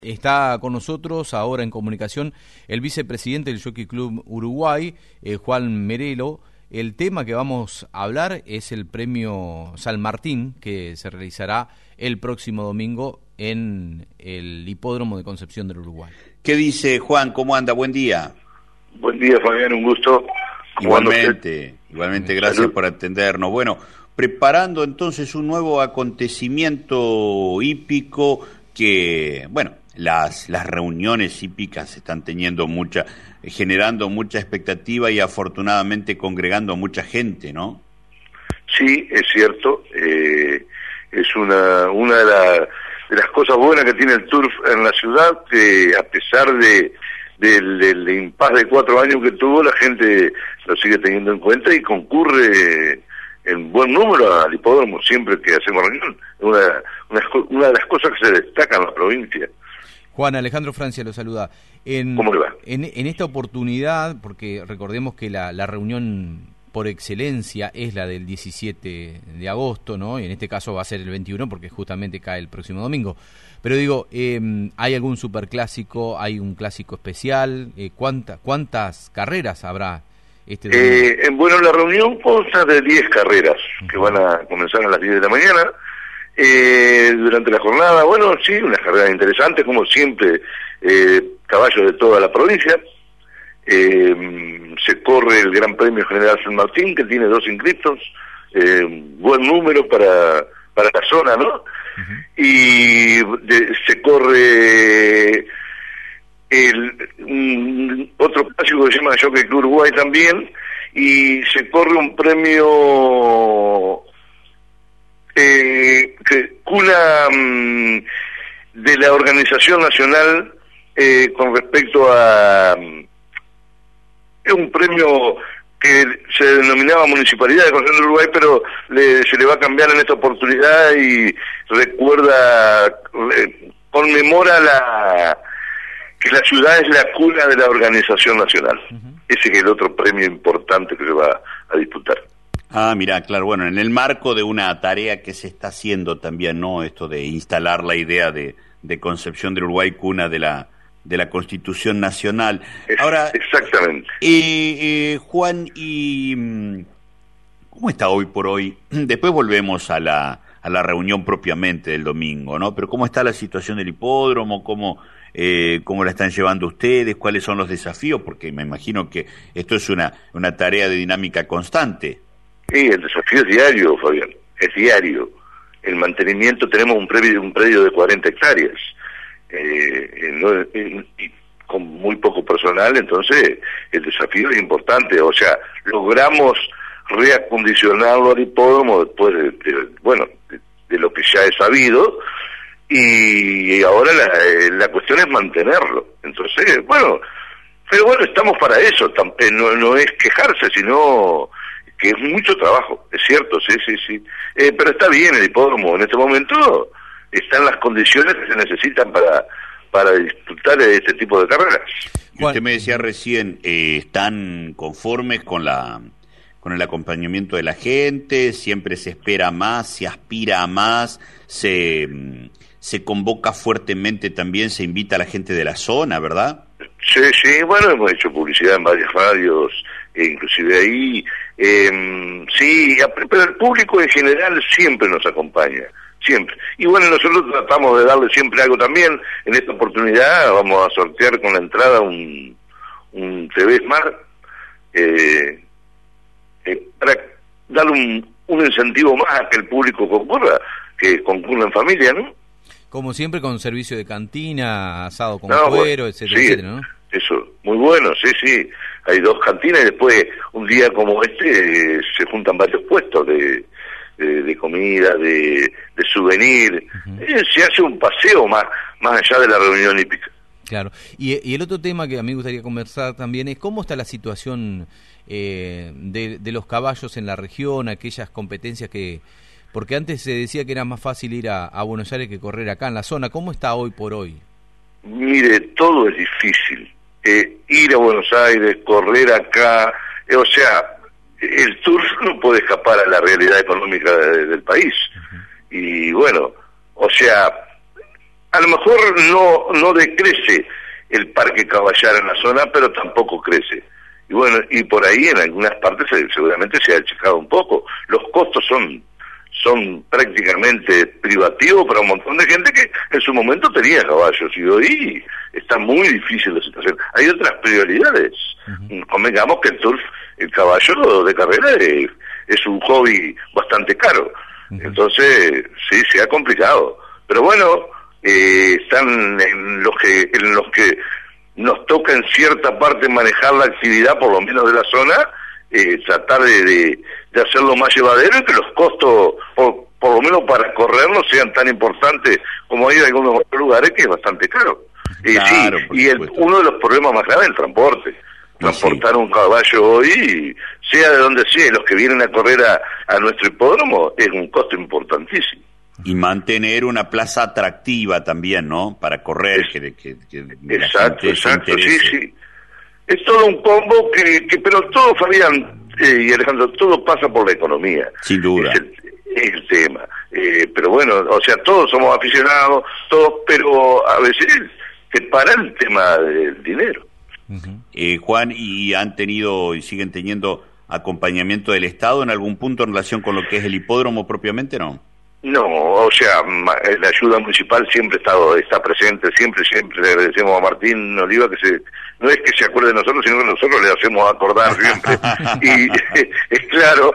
Está con nosotros ahora en comunicación el vicepresidente del Jockey Club Uruguay, Juan Merelo. El tema que vamos a hablar es el premio San Martín, que se realizará el próximo domingo en el Hipódromo de Concepción del Uruguay. ¿Qué dice Juan? ¿Cómo anda? Buen día. Buen día, Fabián, un gusto. Igualmente, gracias por atendernos. Bueno, preparando entonces un nuevo acontecimiento hípico que, bueno, las reuniones hípicas están generando mucha expectativa y afortunadamente congregando a mucha gente, ¿no? Sí, es cierto. Es una de las cosas buenas que tiene el turf en la ciudad, que a pesar del impasse de 4 años que tuvo, la gente lo sigue teniendo en cuenta y concurre en buen número al hipódromo siempre que hacemos reunión. Una de las cosas que se destaca en la provincia. Juan, Alejandro Francia lo saluda. ¿Cómo le va? En esta oportunidad, porque recordemos que la reunión por excelencia es la del 17 de agosto, ¿no? Y en este caso va a ser el 21 porque justamente cae el próximo domingo. Pero digo, ¿hay algún superclásico? ¿Hay un clásico especial? ¿Cuántas carreras habrá este domingo? Bueno, la reunión consta de 10 carreras que van a comenzar a las 10 de la mañana. Durante la jornada, bueno, sí, unas carreras interesantes, como siempre, caballos de toda la provincia. Se corre el Gran Premio General San Martín, que tiene 2 inscritos, buen número para la zona, ¿no? Y se corre otro clásico que se llama Jockey Club Uruguay también, y se corre un premio cuna de la organización nacional con respecto a es un premio que se denominaba Municipalidad de Concepción del Uruguay, pero se le va a cambiar en esta oportunidad y conmemora que la ciudad es la cuna de la organización nacional. Ese es el otro premio importante que se va a disputar. Ah, mira, claro, bueno, en el marco de una tarea que se está haciendo también, ¿no? Esto de instalar la idea de Concepción del Uruguay, cuna de la Constitución Nacional. Ahora, exactamente. Juan, ¿cómo está hoy por hoy? Después volvemos a la reunión propiamente del domingo, ¿no? Pero ¿cómo está la situación del hipódromo? ¿Cómo la están llevando ustedes? ¿Cuáles son los desafíos? Porque me imagino que esto es una tarea de dinámica constante. Sí, el desafío es diario, Fabián, es diario. El mantenimiento, tenemos un predio de 40 hectáreas, y con muy poco personal, entonces el desafío es importante. O sea, logramos reacondicionarlo al hipódromo después de lo que ya he sabido, y ahora la cuestión es mantenerlo. Entonces, pero estamos para eso, no es quejarse, sino que es mucho trabajo, es cierto, sí. Pero está bien, el hipódromo en este momento está en las condiciones que se necesitan para disfrutar de este tipo de carreras. Y usted me decía recién, ¿están conformes con el acompañamiento de la gente? ¿Siempre se espera más, se aspira a más, se convoca fuertemente también, se invita a la gente de la zona, verdad? Sí, hemos hecho publicidad en varias radios, inclusive ahí, sí, pero el público en general siempre nos acompaña, siempre. Y nosotros tratamos de darle siempre algo también. En esta oportunidad vamos a sortear con la entrada un TV Smart, para darle un incentivo más a que el público que concurra en familia, ¿no? Como siempre, con servicio de cantina, asado con cuero, etcétera, etcétera, ¿no? Eso, muy bueno, sí. Hay 2 cantinas y después, un día como este, se juntan varios puestos de comida, de souvenir. Se hace un paseo más allá de la reunión hípica. Claro. Y el otro tema que a mí me gustaría conversar también es cómo está la situación de los caballos en la región, aquellas competencias porque antes se decía que era más fácil ir a Buenos Aires que correr acá en la zona. ¿Cómo está hoy por hoy? Mire, todo es difícil. Ir a Buenos Aires, correr acá, o sea, el turf no puede escapar a la realidad económica del país. Y o sea, a lo mejor no decrece el parque caballar en la zona, pero tampoco crece. Y bueno, y por ahí en algunas partes seguramente se ha achicado un poco. Los costos son prácticamente privativos para un montón de gente que en su momento tenía caballos, y hoy está muy difícil la situación. Hay otras prioridades. Convengamos que el caballo de carrera es un hobby bastante caro. Entonces, sí, se ha complicado. Pero bueno, están en los que nos toca en cierta parte manejar la actividad, por lo menos de la zona, tratar de hacerlo más llevadero y que los costos, por lo menos para correr, no sean tan importantes como hay en algunos otros lugares, que es bastante caro. Claro, sí, y uno de los problemas más graves es el transporte. Transportar un caballo hoy, sea de donde sea, y los que vienen a correr a nuestro hipódromo, es un costo importantísimo. Y mantener una plaza atractiva también, ¿no? Para correr, que exacto, sí. Es todo un combo pero todo, Fabián y Alejandro, todo pasa por la economía. Sin duda. Es el tema. Pero bueno, o sea, todos somos aficionados, pero a veces te para el tema del dinero. Juan, ¿y han tenido y siguen teniendo acompañamiento del Estado en algún punto en relación con lo que es el hipódromo propiamente, no? No, o sea, la ayuda municipal siempre está presente, siempre le agradecemos a Martín Oliva no es que se acuerde de nosotros, sino que nosotros le hacemos acordar siempre. Y es claro,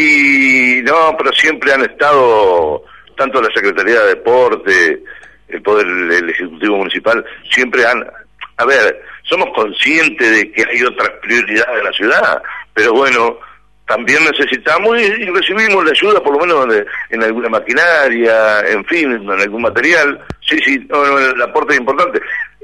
y no, pero siempre han estado, tanto la Secretaría de Deporte, el Ejecutivo Municipal, siempre somos conscientes de que hay otras prioridades en la ciudad, pero bueno, también necesitamos y recibimos la ayuda, por lo menos en alguna maquinaria, en fin, en algún material. Sí, el aporte es importante.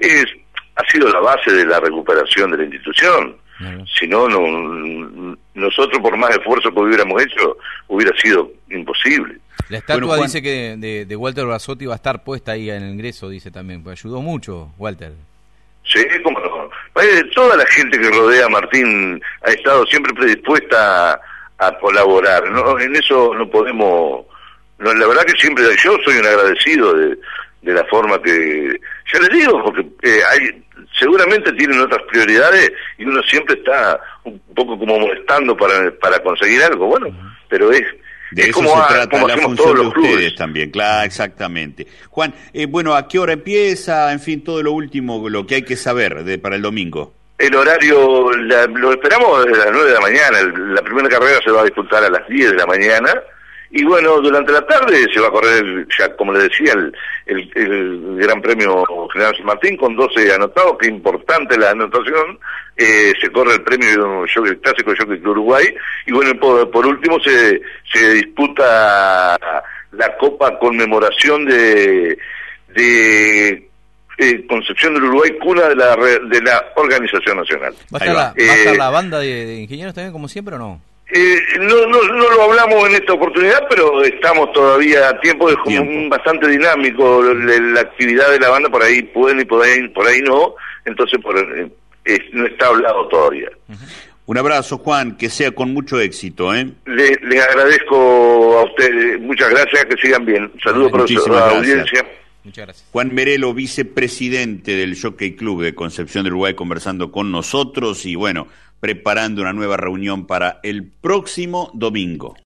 Ha sido la base de la recuperación de la institución. Si no, nosotros, por más esfuerzo que hubiéramos hecho, hubiera sido imposible. La estatua dice que de Walter Brazotti va a estar puesta ahí en el ingreso, dice también. Pues ayudó mucho, Walter. Sí, cómo no. Toda la gente que rodea a Martín ha estado siempre predispuesta a colaborar. ¿No? En eso no podemos... la verdad que siempre yo soy un agradecido de la forma que... Ya les digo, porque seguramente tienen otras prioridades y uno siempre está un poco como molestando para conseguir algo. Bueno, pero de eso como se trata la función todos de los ustedes clubes también, claro, exactamente. Juan, bueno, ¿a qué hora empieza? En fin, todo lo último, lo que hay que saber para el domingo. El horario lo esperamos desde las 9 de la mañana. La primera carrera se va a disputar a las 10 de la mañana. Y bueno, durante la tarde se va a correr, ya como le decía, el Gran Premio General San Martín con 12 anotados, que es importante la anotación. Se corre el premio clásico de Jockey Club Uruguay. Y bueno, por último se disputa la Copa Conmemoración de Concepción del Uruguay, cuna de la Organización Nacional. ¿Va a estar la banda de ingenieros también, como siempre, o no? No lo hablamos en esta oportunidad, pero estamos todavía a tiempo, es como bastante dinámico la actividad de la banda, por ahí pueden y por ahí no, entonces no está hablado todavía. Un abrazo, Juan, que sea con mucho éxito, ¿eh? Le agradezco a ustedes, muchas gracias, que sigan bien. Saludos para la audiencia. Muchas gracias. Juan Merelo, vicepresidente del Jockey Club de Concepción del Uruguay, conversando con nosotros y bueno, preparando una nueva reunión para el próximo domingo.